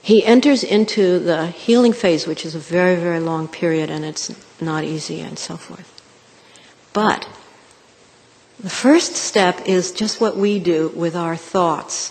he enters into the healing phase, which is a very, very long period, and it's not easy and so forth. But the first step is just what we do with our thoughts.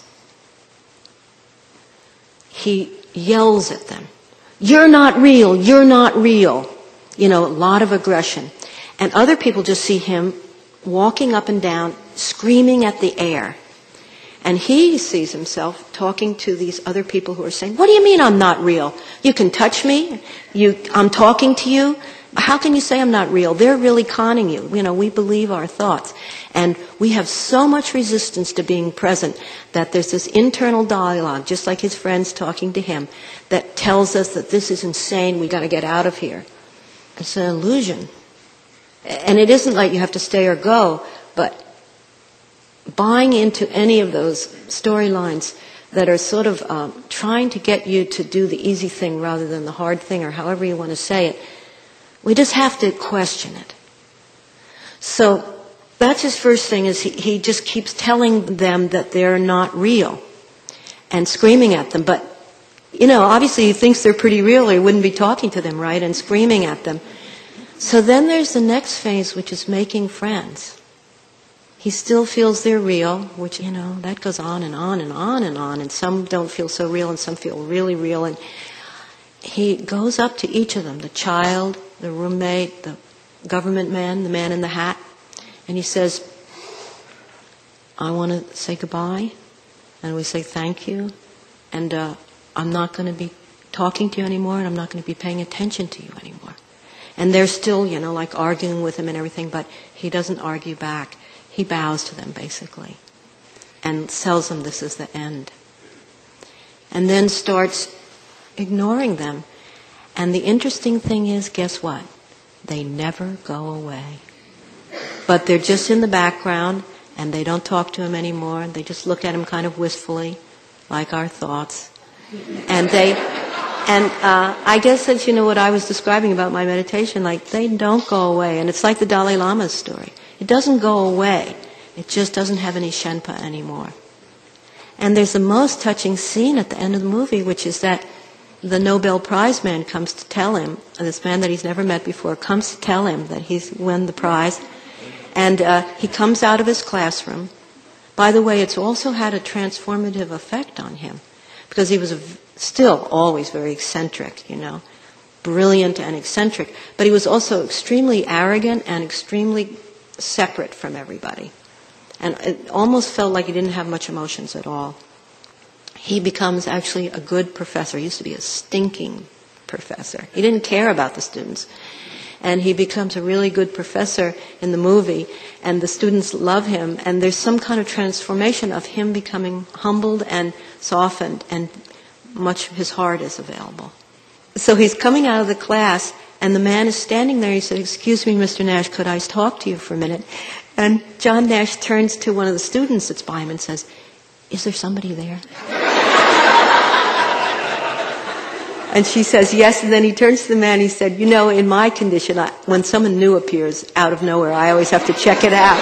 He yells at them. You're not real, you're not real. A lot of aggression. And other people just see him walking up and down, screaming at the air. And he sees himself talking to these other people who are saying, what do you mean I'm not real? You can touch me? I'm talking to you? How can you say I'm not real? They're really conning you. We believe our thoughts. And we have so much resistance to being present that there's this internal dialogue, just like his friends talking to him, that tells us that this is insane, we got to get out of here. It's an illusion. And it isn't like you have to stay or go, but buying into any of those storylines that are sort of trying to get you to do the easy thing rather than the hard thing, or however you want to say it, we just have to question it. So that's his first thing, is he just keeps telling them that they're not real and screaming at them. But, obviously he thinks they're pretty real or he wouldn't be talking to them, right, and screaming at them. So then there's the next phase, which is making friends. He still feels they're real, which, that goes on and on and on and on. And some don't feel so real and some feel really real. And he goes up to each of them, the child, the roommate, the government man, the man in the hat. And he says, I want to say goodbye. And we say thank you. And I'm not going to be talking to you anymore, and I'm not going to be paying attention to you anymore. And they're still, like arguing with him and everything, but he doesn't argue back. He bows to them, basically, and tells them this is the end. And then starts ignoring them. And the interesting thing is, guess what? They never go away. But they're just in the background, and they don't talk to him anymore. They just look at him kind of wistfully, like our thoughts. And I guess that's, what I was describing about my meditation, like they don't go away. And it's like the Dalai Lama's story. It doesn't go away. It just doesn't have any Shenpa anymore. And there's the most touching scene at the end of the movie, which is that the Nobel Prize man comes to tell him, this man that he's never met before, comes to tell him that he's won the prize. And he comes out of his classroom. By the way, it's also had a transformative effect on him, because he was still always very eccentric, brilliant and eccentric. But he was also extremely arrogant and extremely separate from everybody. And it almost felt like he didn't have much emotions at all. He becomes actually a good professor. He used to be a stinking professor. He didn't care about the students. And he becomes a really good professor in the movie, and the students love him, and there's some kind of transformation of him becoming humbled and softened, and much of his heart is available. So he's coming out of the class, and the man is standing there. He said, excuse me, Mr. Nash, could I talk to you for a minute? And John Nash turns to one of the students that's by him and says, is there somebody there? And she says, yes. And then he turns to the man and he said, in my condition, when someone new appears out of nowhere, I always have to check it out.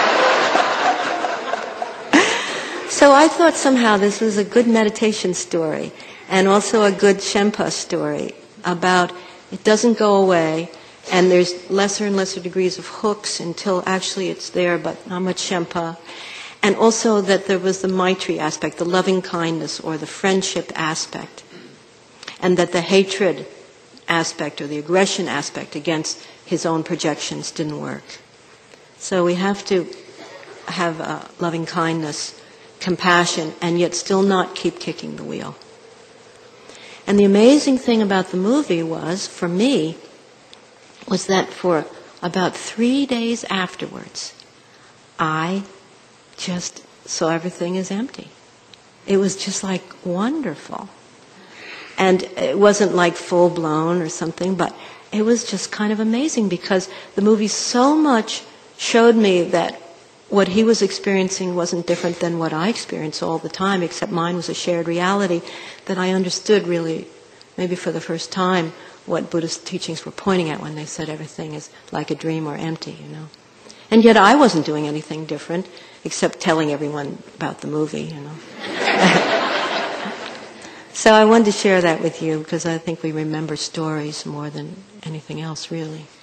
So I thought somehow this was a good meditation story, and also a good Shenpa story about it doesn't go away, and there's lesser and lesser degrees of hooks until actually it's there, but not much Shenpa. And also that there was the Maitri aspect, the loving kindness or the friendship aspect. And that the hatred aspect or the aggression aspect against his own projections didn't work. So we have to have loving kindness, compassion, and yet still not keep kicking the wheel. And the amazing thing about the movie was, for me, was that for about 3 days afterwards, I just saw everything as empty. It was just like wonderful. And it wasn't like full-blown or something, but it was just kind of amazing, because the movie so much showed me that what he was experiencing wasn't different than what I experience all the time, except mine was a shared reality, that I understood really, maybe for the first time, what Buddhist teachings were pointing at when they said everything is like a dream or empty, And yet I wasn't doing anything different, except telling everyone about the movie, So I wanted to share that with you because I think we remember stories more than anything else, really.